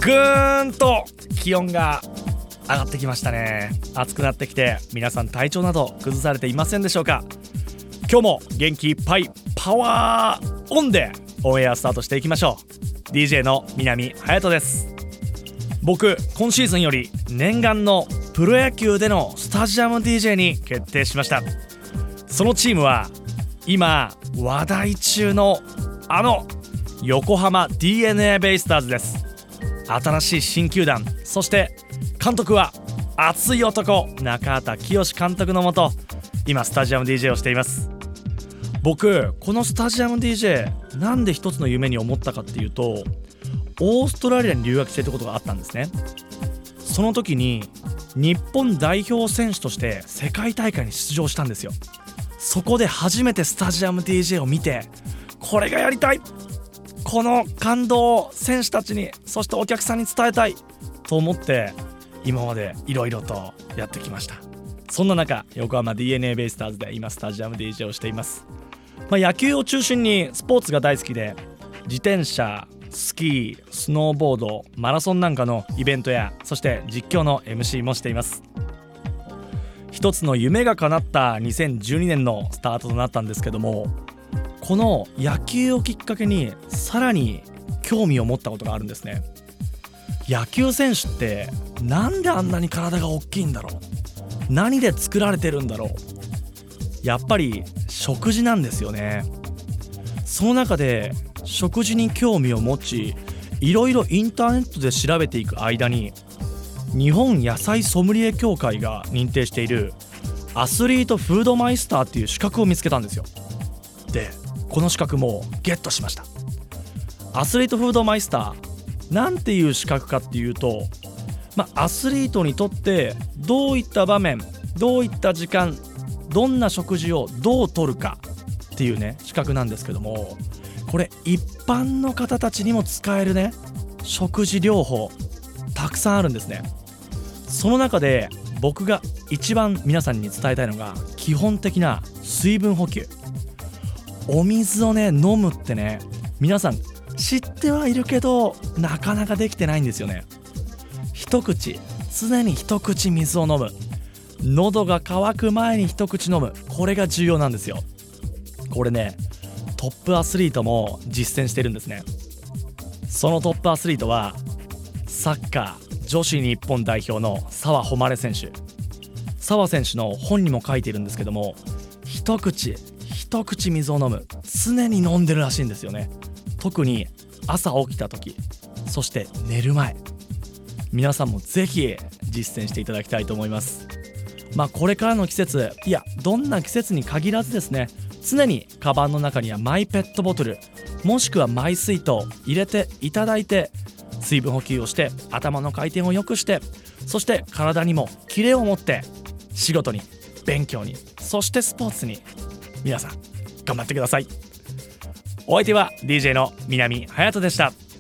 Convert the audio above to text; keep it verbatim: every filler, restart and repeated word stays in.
ぐーんと気温が上がってきましたね。暑くなってきて、皆さん体調など崩されていませんでしょうか。今日も元気いっぱいパワーオンでオンエアスタートしていきましょう。 ディージェー の南隼人です。僕今シーズンより念願のプロ野球でのスタジアム ディージェー に決定しました。そのチームは今話題中のあの横浜 ディーエヌエー ベイスターズです。新しい新球団、そして監督は熱い男中畑清監督のもと、今スタジアム ディージェー をしています。僕このスタジアム ディージェー なんで一つの夢に思ったかっていうと、オーストラリアに留学していたことがあったんですね。その時に日本代表選手として世界大会に出場したんですよ。そこで初めてスタジアム ディージェー を見て、これがやりたい、この感動を選手たちに、そしてお客さんに伝えたいと思って今までいろいろとやってきました。そんな中、横浜 ディーエヌエー ベイスターズで今スタジアム ディージェー をしています。まあ、野球を中心にスポーツが大好きで、自転車、スキー、スノーボード、マラソンなんかのイベントや、そして実況の エムシー もしています。一つの夢が叶ったにせんじゅうにねんのスタートとなったんですけども、この野球をきっかけにさらに興味を持ったことがあるんですね。野球選手ってなんであんなに体が大きいんだろう、何で作られてるんだろう。やっぱり食事なんですよね。その中で食事に興味を持ち、いろいろインターネットで調べていく間に、日本野菜ソムリエ協会が認定しているアスリートフードマイスターっていう資格を見つけたんですよ。でこの資格もゲットしました。アスリートフードマイスターなんていう資格かっていうと、まあ、アスリートにとってどういった場面、どういった時間、どんな食事をどうとるかっていうね資格なんですけども、これ一般の方たちにも使えるね食事療法たくさんあるんですね。その中で僕が一番皆さんに伝えたいのが、基本的な水分補給。お水をね飲むってね、皆さん知ってはいるけどなかなかできてないんですよね。一口、常に一口水を飲む。喉が渇く前に一口飲む、これが重要なんですよ。これねトップアスリートも実践してるんですね。そのトップアスリートはサッカー女子日本代表の澤穂希選手。澤選手の本にも書いているんですけども、一口一口水を飲む、常に飲んでるらしいんですよね。特に朝起きた時、そして寝る前、皆さんもぜひ実践していただきたいと思います。まあこれからの季節、いやどんな季節に限らずですね、常にカバンの中にはマイペットボトル、もしくはマイ水筒入れていただいて、水分補給をして、頭の回転を良くして、そして体にもキレを持って、仕事に、勉強に、そしてスポーツに、皆さん頑張ってください。お相手は ディージェー の南隼人でした。